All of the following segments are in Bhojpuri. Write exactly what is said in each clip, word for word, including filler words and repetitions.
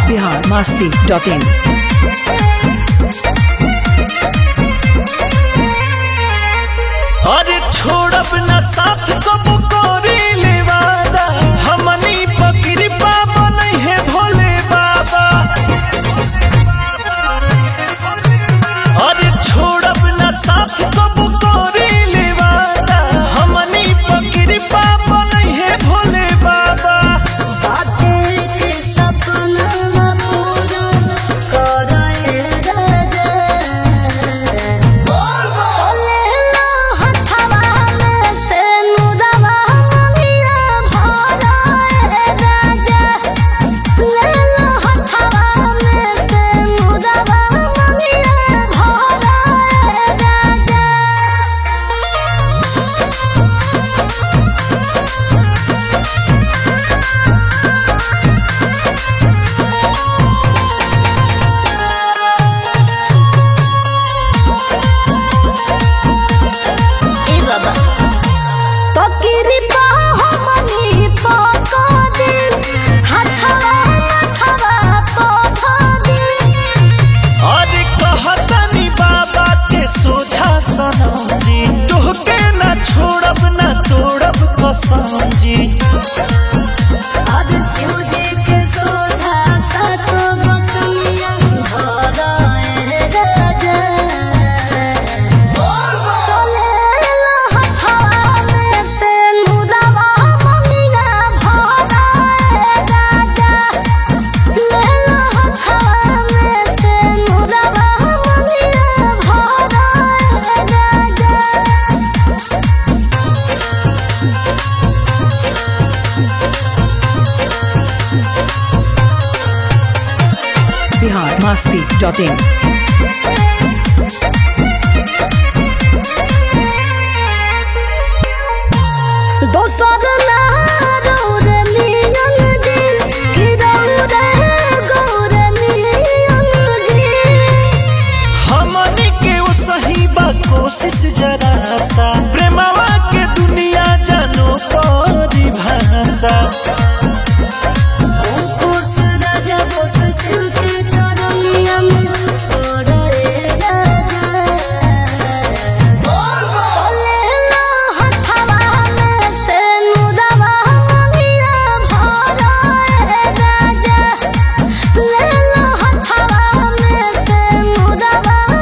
बिहार मस्ती डॉट इन। अरे छोड़ब न साथ कब करी ले वादा, हमनी पकड़ी पाबा नहीं है भोले बाबा। अरे छोड़ब न साथ कब करी ले वादा, हमनी पकड़ी पाबा नहीं है भोले बाबा। तोहके ना छोड़ब ना तोड़ब कसम जी। Bihar Masti dot in. हमनी के वो सही बा कोशिश जरा सा, प्रेमवा के दुनिया जानो परिभाषा।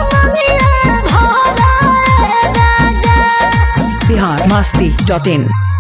बिहार मस्ती डॉट इन।